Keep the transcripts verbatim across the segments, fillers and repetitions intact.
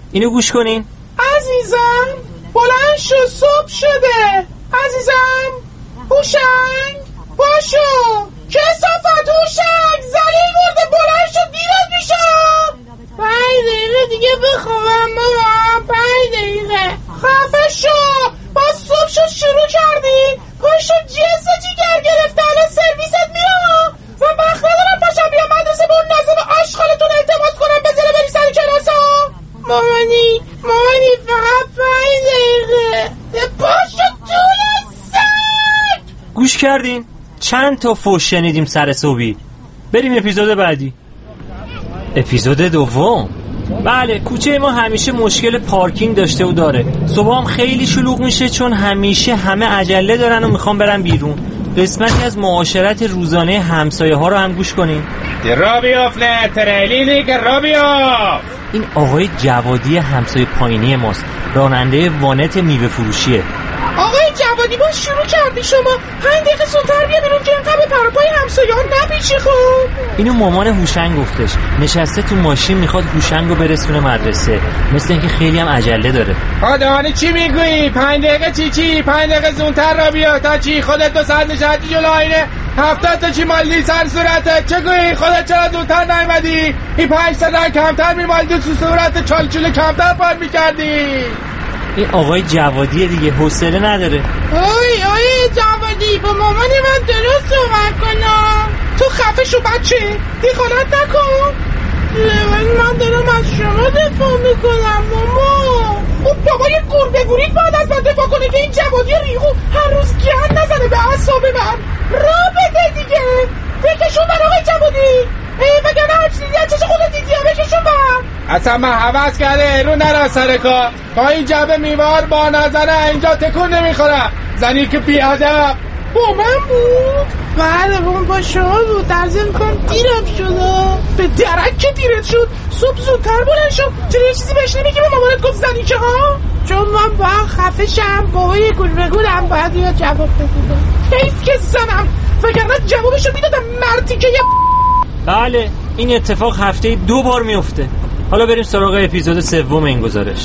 اینو گوش کنین. عزیزم بلند شو، صبح شده. عزیزم هوشنگ باشو، کثافت هوشنگ، زلیل مرده، بلند شو دیرت میشم. پنج دقیقه دیگه بخوابم بابا، پنج دقیقه. خفه شو، باز صبح شد شروع کردی. پاشو جنس جیگر گرفته، الان سرویست میام. من وقت ندارم پاشم بیام مدرسه به اون نظم آشغالتون التماس کنم بذاره بری سر کلاسا. مامانی مامانی فقط پنج دقیقه. پاشو طول سگ. گوش کردین؟ چند تا فوش شنیدیم سر صبحی. بریم اپیزود بعدی. اپیزود دوم. بله، کوچه ما همیشه مشکل پارکینگ داشته و داره. صبح هم خیلی شلوغ میشه چون همیشه همه عجله دارن و میخوان برن بیرون. قسمتی از معاشرت روزانه همسایه ها رو هم گوش کنین. را بیاف نه تریلینی که را بیاف. این آقای جوادی همسایه پایینی ماست، راننده وانت میوه فروشیه. آقای جوادی باز شروع کردی شما. پنج دقیقه زودتر بیا بیرون که اینقدر به پروپای همسایه‌ها نپیچی. خوب اینو مامان هوشنگ گفتش. نشسته تو ماشین میخواد هوشنگ رو برسونه مدرسه، مثل اینکه خیلی هم عجله داره. آدانی چی میگویی؟ پنج دقیقه چی چی؟ پنج دقیقه زودتر را بیا. تا چی؟ خودت دو ساعت نشستی جلو آینه، هفتاد تا چی مالدی سر صورتت. چه گویی؟ خودت چرا زودتر نیومدی؟ این پنج ساعت کمتر میمالدی تو صورت، چالچوله کمتر پار میکردی. این آقای جوادیه دیگه، حوصله نداره. اوی اوی جوادی با مامان من درست صحبت کنم. تو خفه شو بچه، دخالت نکن. من دارم از شما دفاع میکنم ماما. اون بابای گربه گورید باید از من دفاع کنه که این جوادی ریخو هر روز گند نزنه به اعصاب من. را بده دیگه، بکشون بر آقای جوادی. ای وگرنه هر چیزی از چش خودت دیدی بکشون بر. اصلا من حوض کرده رو نرا سر کار. تا این جبه میوار با نظره اینجا تکون نمیخورم. زنی که بیادب با من بود؟ بله با من با شما بود. درزه میکنم دیرم شده. به درک که دیرت شد. صبح زودتر بلند شد. چرا یه چیزی بهش نمیگی به مامانت گفت زنی که ها؟ چون من باید خفه شم. بابای گلبگولم باید یا جواب بدونم. حیف که زنم، وگرنه جوابشو میدادم مردی که یه. بله، این اتفاق هفته دو بار میفته. حالا بریم سراغ اپیزود سوم این گزارش.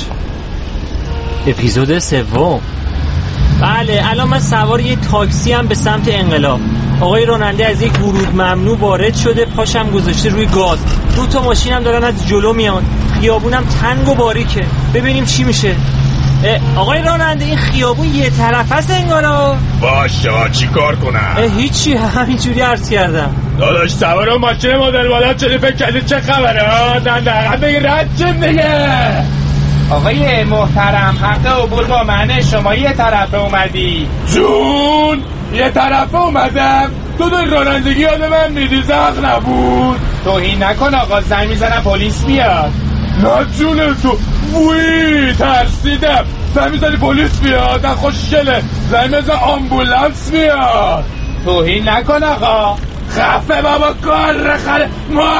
اپیزود سوم. بله، الان من سوار یه تاکسی هم به سمت انقلاب. آقای راننده از یک ورود ممنوع وارد شده، پاشم گذاشته روی گاز. دو تا ماشین هم دارن از جلو میان. خیابونم تنگ و باریکه. ببینیم چی میشه. آقای راننده این خیابون یه طرف است انگارا. باشه چی کار کنم؟ هیچی، همینجوری عرض کردم. داداش سوار ماشین مدل بالا شدی، فکر کردی چه خبره ها؟ نه نه بگی رد شد دیگه. آقای محترم، حق عبور با منه. شما یه طرفه اومدی. جون یه طرفه اومدم؟ تو در رانندگی یاد من میدی زخ نبود. توهین نکن آقا، زنگ میزنم پلیس بیاد. نه جون تو، وی ترسیدم. زنگ میزنی پلیس بیاد؟ نه خوشگله، زنگ میزن آمبولانس بیاد. توهین نکن آقا. خفه بابا کار رخره ما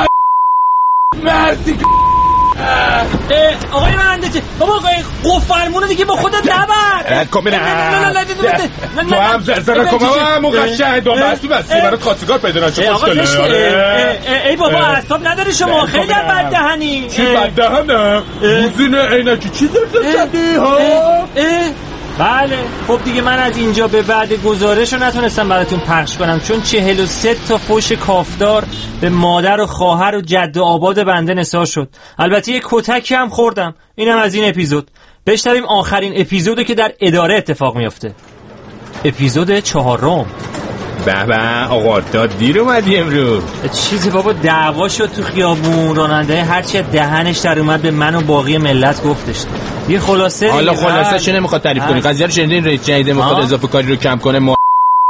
مردی. آقای راننده چه؟ بابا آقای قفرمونو دیگه با خودت نبر. رد کن بینه. تو هم زرزره کن بابا همون قشنگ دو بستی بستی برات خواستگار پیدا نشه. خوشگله. ای بابا اعصاب نداری شما، خیلی هم بد دهنی. چی بد دهنم؟ موزین عینکی چی زرزر کردی ها؟ بله خب دیگه من از اینجا به بعد گزارش رو نتونستم براتون پخش کنم چون چهل و سه تا فوش کافدار به مادر و خواهر و جد و آباد بنده نثار شد. البته یک کتکی هم خوردم. اینم از این اپیزود. بشنویم آخرین اپیزودی که در اداره اتفاق میفته. اپیزود چهارم. بابا آقا داد دیر اومدی امروز. چیزی بابا دعوا شد تو خیابون. راننده هرچی دهنش در اومد به من و باقی ملت گفتش. یه خلاصه حالا خلاصه چه نمیخواد تعریف کنی؟ قضیه رو شنیدین رئیس جدید میخواد اضافه کاری رو کم کنه. ما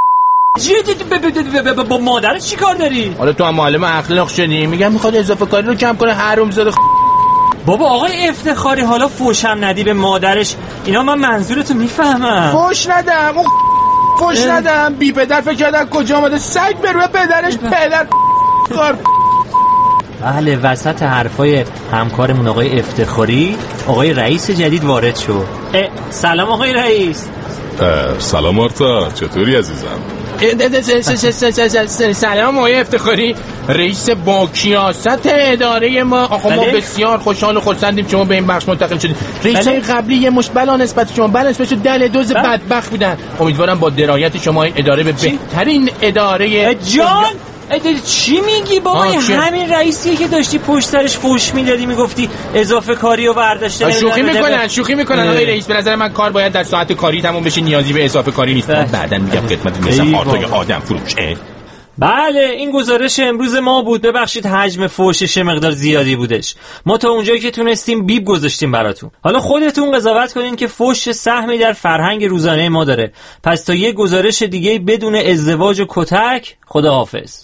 با مادرت چی کار داری؟ حالا تو هم معلم اخلاق شدی؟ میگم میخواد اضافه کاری رو کم کنه. حرومزاده. بابا آقای افتخاری حالا فوشم ندی به مادرش. اینا من منظورتو میفهمم. فوش ندم اون فوش ندم. بی پدر فکر کردن کجا آمده سگ به روی پدرش پدر کار. بله وسط حرفای همکارمون آقای افتخاری آقای رئیس جدید وارد شد. سلام آقای رئیس. سلام آرتا، چطوری عزیزم؟ سلام آقای افتخاری، رئیس با کیاست اداره ما. آقا ما بسیار خوشحال و خرسندیم شما به این بخش منتقل شدید. رئیسای قبلی یه مشت بلا نسبت شما بلا نسبت دل دوز بدبخت بودن. امیدوارم با درایت شما این اداره به بهترین اداره جان. چی میگی بابا؟ همین رئیسیه که داشتی پشت سرش فوش میدادی میگفتی اضافه کاری و برداشته. شوخی میکنن شوخی میکنن آقای رئیس. به نظر من کار باید در ساعت کاری تموم بشه، نیازی به اضافه کاری نیست. بعداً میگم خدمت مثل آرتای آدم فروشه. بله این گزارش امروز ما بود. ببخشید حجم فوشش مقدار زیادی بودش. ما تا اونجایی که تونستیم بیب گذاشتیم براتون. حالا خودتون قضاوت کنین که فوش سهمی در فرهنگ روزانه ما داره. پس تا یه گزارش دیگه بدون ازدواج و کتک، خداحافظ.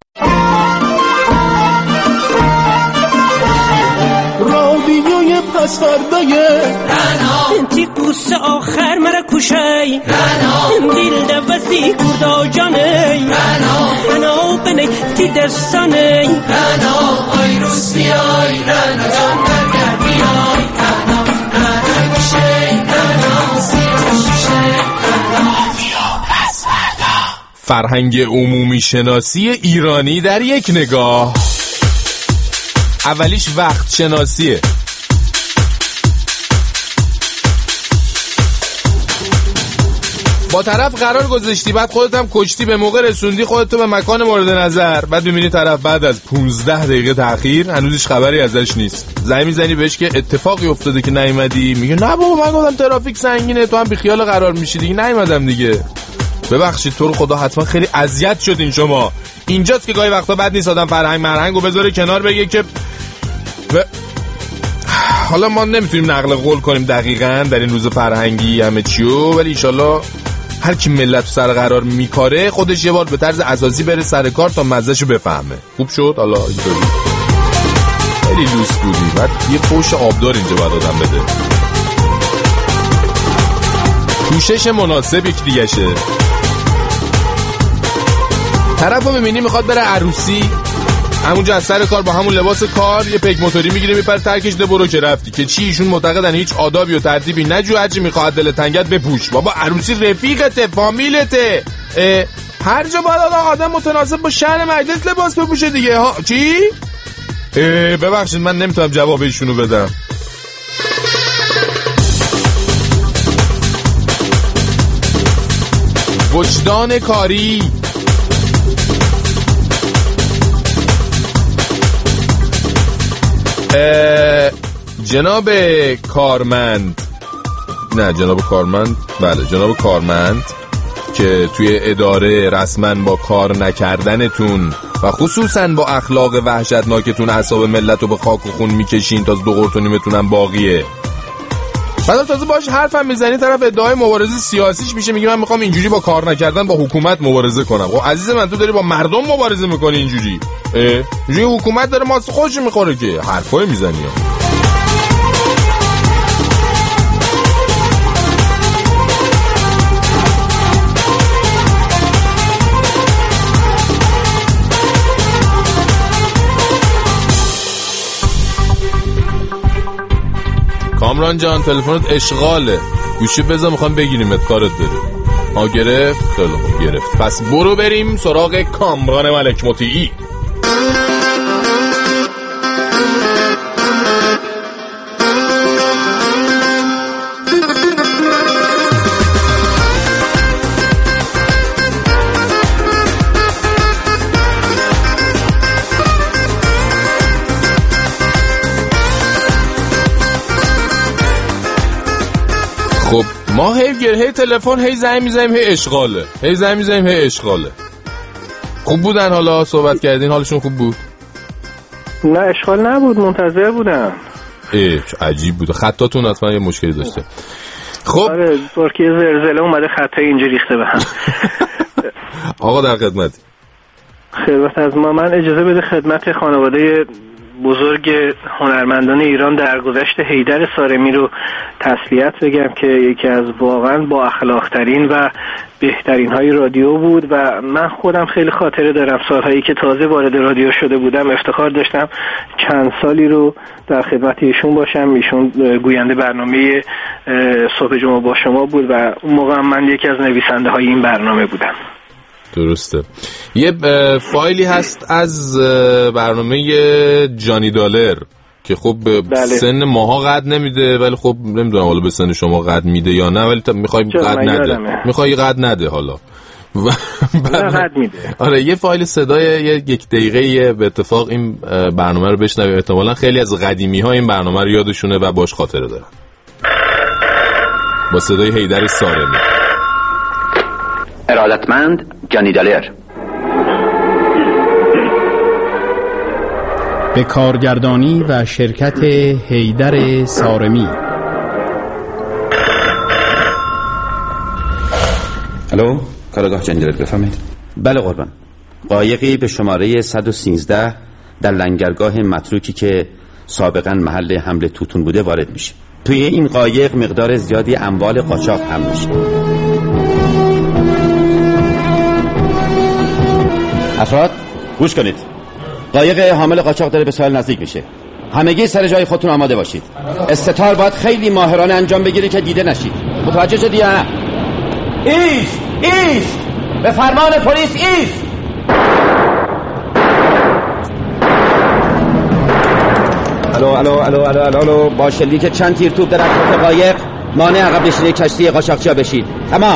رادیوی پس فردای رنا تی قوس آخر مرا کشای رنا دل دوستی کردا جانی رنا رنا بنی تی دستانی رنا آی روز بیای رنا جان برگر بیای رنا رنا کشی رنا سیرشی رنا پس فردا. فرهنگ عمومی شناسی ایرانی در یک نگاه. اولیش وقت شناسیه. با طرف قرار گذاشتی، بعد خودت هم کشتی، به موقع رسوندی خودتو به مکان مورد نظر، بعد میبینی طرف بعد از پونزده دقیقه تأخیر هنوزش خبری ازش نیست. زنگ میزنی بهش که اتفاقی افتاده که نیومدی، میگه نه بابا من گفتم ترافیک سنگینه، تو هم بی خیال قرار میشی دیگه، نیومدم دیگه. ببخشید تو رو خدا حتما خیلی اذیت شدین شما. اینجاست که گاهی وقتا بد نیست آدم فرهنگ مرهنگو بذاره کنار، بگه که و... حالا ما نمیتونیم نقل قول کنیم دقیقاً در این روز فرهنگی همه چیو، ولی انشالله هر کی ملت سر قرار میکاره خودش یه بار به طرز اساسی بره سر کار تا مزهشو بفهمه. خوب شد؟ حالا اینطوری خیلی لوس بودی، بعد یه پوش آبدار اینجا باید آدم بده. پوشش مناسب یک دیگه شه. طرف رو میبینی میخواد بره عروسی، همونجا از سر کار با همون لباس کار یه پیک موتوری میگیره میپره ترکش ده برو که رفتی، که چی ایشون معتقدن هیچ آدابی و ترتیبی نجو، هرچی میخواد دل تنگت بپوش. بابا عروسی رفیقته، فامیلته، هر جا باید آدم متناسب با شأن مجلس لباس بپوشه دیگه ها. چی؟ ببخشید من نمیتونم جواب ایشونو بدم. وجدان کاری. جناب کارمند، نه جناب کارمند، بله جناب کارمند که توی اداره رسما با کار نکردنتون و خصوصا با اخلاق وحشتناکتون اعصاب ملت رو به خاک و خون میکشین تا دو قرط و نیمتونم باقیه. بعد تازه باش حرفم میزنی، طرف ادعای مبارزه سیاسیش میشه، میگه من میخوام اینجوری با کار نکردن با حکومت مبارزه کنم. خب عزیز من تو داری با مردم مبارزه میکنی اینجوری، اینجوری حکومت داره ماست خودش میخوره که حرفای میزنی. کامران جان تلفنت اشغاله، گوشی بذار میخوام بگیریمت کارت داره. ها گرفت؟ خیلی خوب گرفت. پس برو بریم سراغ کامران ملک مطیعی. خب ما هی گر هی تلفن هی زنگ میزنیم هی اشغاله، هی زنگ میزنیم هی اشغاله. خوب بودن حالا صحبت کردین حالشون خوب بود؟ نه اشغال نبود، منتظر بودم. ای عجیب بود، خطاتون حتما یه مشکلی داشته. خب آره ترکیه زلزله اومده خطای اینجا ریخته به هم. آقا در خدمت. خدمت از ما، من اجازه بده خدمت خانواده بزرگ هنرمندان ایران در گذشت حیدر سارمی رو تسلیت بگم که یکی از واقعا با اخلاق ترین و بهترین های رادیو بود و من خودم خیلی خاطره دارم سالهایی که تازه وارد رادیو شده بودم افتخار داشتم چند سالی رو در خدمت ایشون باشم. ایشون گوینده برنامه صبح جمعه با شما بود و اون موقع من یکی از نویسنده های این برنامه بودم. درسته. یه فایلی هست از برنامه جانی دالر که خب بله. سن ماها قد نمیده، ولی خب نمیدونم حالا به سن شما قد میده یا نه، ولی میخوای قد نده، میخوای قد نده حالا و قد میده. آره یه فایل صدای یک دقیقه به اتفاق این برنامه رو بشنویم، احتمالاً خیلی از قدیمی ها این برنامه رو یادشونه و باش خاطره دارن. با صدای حیدر سارمی. ارادتمند جانی دالر. به کارگردانی و شرکت حیدر سارمی. الو، کارگاه جانی دالر، بفرمایید. بله قربان. قایقی به شماره صد و سیزده در لنگرگاه متروکی که سابقا محل حمله توتون بوده وارد میشه. توی این قایق مقدار زیادی اموال قاچاق حمل میشه. افراد گوش کنید. قایق حامل قاچاق داره به ساحل نزدیک میشه. همگی سر جای خودتون آماده باشید. استتار باید خیلی ماهرانه انجام بگیرید که دیده نشید. متوجه شدی یا نه؟ ایست ایست به فرمان پلیس ایست. الو الو الو الو الو الو با شلیک چند تیر توپ در اطراف قایق مانع عقب نشینی کشتی قاچاقچی‌ها بشید. تمام.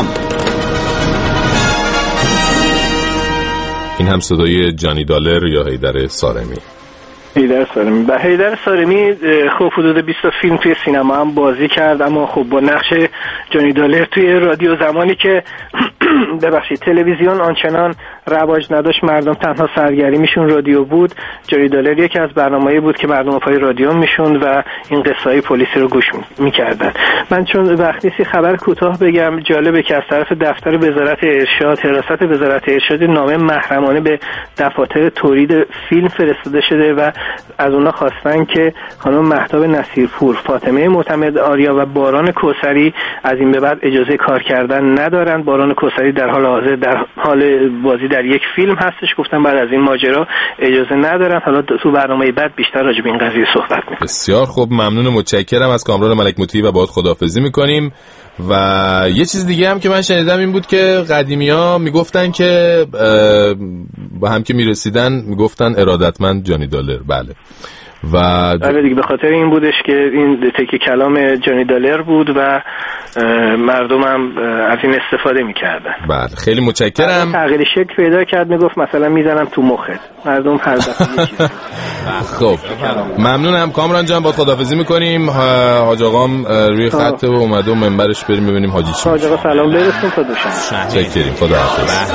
این هم صدای جانی دالر یا حیدر سارمی. حیدر سارمی و حیدر سارمی خب حدود بیست فیلم توی سینما هم بازی کرد، اما خب با نقش جانی دالر توی رادیو زمانی که ببخشید تلویزیون آنچنان رواج نداشت، مردم تنها سرگرمیشون رادیو بود. جانی دالر یکی از برنامه‌ای بود که مردم پای رادیو میشوند و این قصه‌های پلیسی رو گوش می‌کردن. من چون وقت نیستی خبر کوتاه بگم. جالبه که از طرف دفتر وزارت ارشاد، حراست وزارت ارشاد نامه محرمانه به دفاتر تولید فیلم فرستاده شده و از اونا خواستن که خانم مهتاب نصیرپور، فاطمه معتمد آریا و باران کوثری از این به بعد اجازه کار کردن ندارن. باران کوثری در حال حاضر در حال بازی در یک فیلم هستش، گفتن بعد از این ماجرا اجازه ندارن. حالا تو برنامه بعد بیشتر راجع به این قضیه صحبت می‌کنیم. بسیار خوب، ممنون و متشکرم از کامران ملک مطیع و باهات خداحافظی می‌کنیم. و یه چیز دیگه هم که من شنیدم این بود که قدیمی‌ها میگفتن که با هم که میرسیدن میگفتن ارادتمند جانی دالر. بله و بله دیگه، به خاطر این بودش که این تکی کلام جانی دالر بود و مردم هم از این استفاده میکردن. بله خیلی متشکرم. تغییر شکل پیدا کرد، میگفت مثلا میزنم تو مخت. مردم هر دفعه یه چیزی. خب ممنونم کامران جان، با خداحافظی میکنیم. حاج آقام روی خط و اومده و منبرش بریم ببینیم حاجی چی. حاج آقا سلام برسون تا دوشنبه. چکریم، خداحافظ.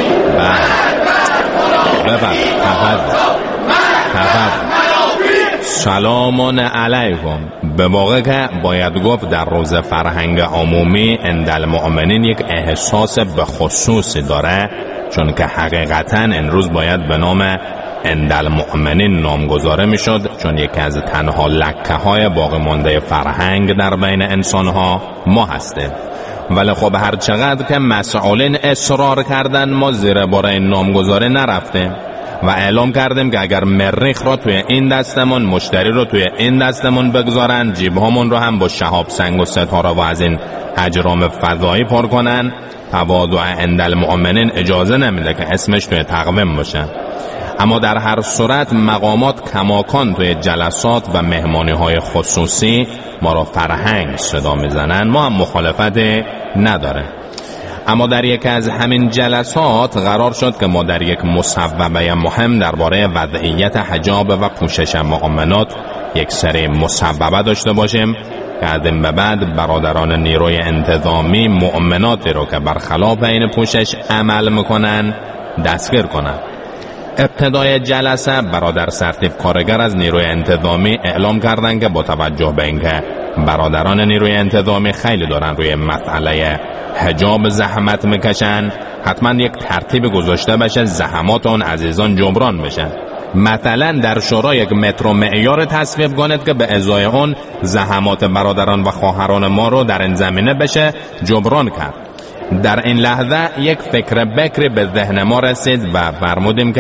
بفرمایید. تفضل. سلامان علیکم. به واقع که باید گفت در روز فرهنگ عمومی اندالمؤمنین یک احساس به خصوصی داره، چون که حقیقتا این روز باید به نام اندالمؤمنین نامگذاره میشد، چون یکی از تنها لکه های باقی مانده فرهنگ در بین انسان ها ما هستیم. ولی خب هر چقدر که مسئولین اصرار کردن ما زیر بار این نامگذاره نرفتیم و اعلام کردیم که اگر مریخ را توی این دستمون، مشتری رو توی این دستمون بگذارن، جیب همون رو هم با شهاب سنگ و ستاره و از این اجرام فضایی پر کنن، تواضع اندالمؤمنین اجازه نمیده که اسمش توی تقویم باشه. اما در هر صورت مقامات کماکان توی جلسات و مهمانی های خصوصی ما را فرهنگ صدا میزنن، ما هم مخالفت نداره. اما در یک از همین جلسات قرار شد که ما در یک مصوبه مهم درباره وضعیت حجاب و پوشش مؤمنات یک سری مصوبه داشته باشیم که از این به بعد برادران نیروی انتظامی مؤمناتی رو که برخلاف این پوشش عمل میکنن دستگیر کنن. ابتدای جلسه برادر سرتیپ کارگر از نیروی انتظامی اعلام کردن که با توجه به اینکه برادران نیروی انتظامی خیلی دارن روی مسئله حجاب زحمت میکشن، حتما یک ترتیب گذاشته بشه زحمات اون عزیزان جبران بشن. مثلا در شورا یک متر معیار تصویب کنید که به ازای اون زحمات برادران و خواهران ما رو در این زمینه بشه جبران کرد. در این لحظه یک فکر بکری به ذهن ما رسید و فرمودیم که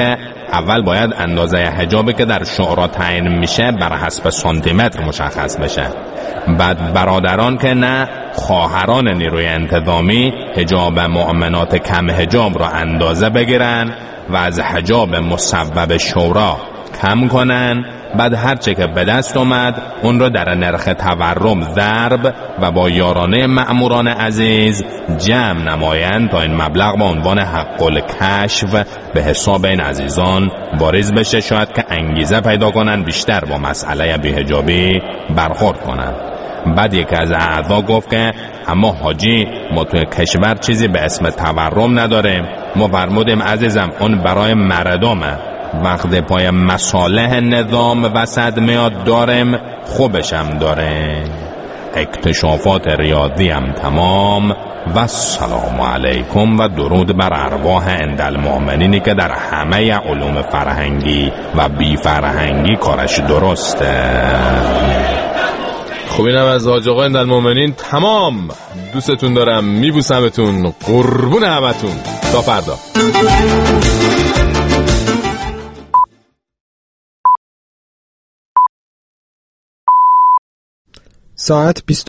اول باید اندازه حجابی که در شورا تعیین میشه بر حسب سانتی متر مشخص بشه. بعد برادران که نه، خواهران نیروی انتظامی حجاب مؤمنات کم حجاب را اندازه بگیرن و از حجاب مصوب شورا کم کنن. بعد هرچه که به دست اومد اون رو در نرخ تورم ضرب و با یارانه مأموران عزیز جمع نمایند تا این مبلغ با عنوان حق الکشف به حساب این عزیزان واریز بشه، شاید که انگیزه پیدا کنن بیشتر با مسئله بی‌حجابی برخورد کنن. بعد یکی از اعضا گفت که اما حاجی، ما توی کشور چیزی به اسم تورم نداریم. ما فرمودیم عزیزم اون برای مردمه، وقت پای مصالح نظام وسط میاد داریم، خوبشم داره. اکتشافات ریاضی هم تمام و السلام علیکم و درود بر ارواح اندالمؤمنینی که در همه علوم فرهنگی و بی فرهنگی کارش درسته. خب اینم از حاج آقا اندالمؤمنین تمام. دوستتون دارم، میبوسمتون، قربون همتون. تا فردا. ساعت بیست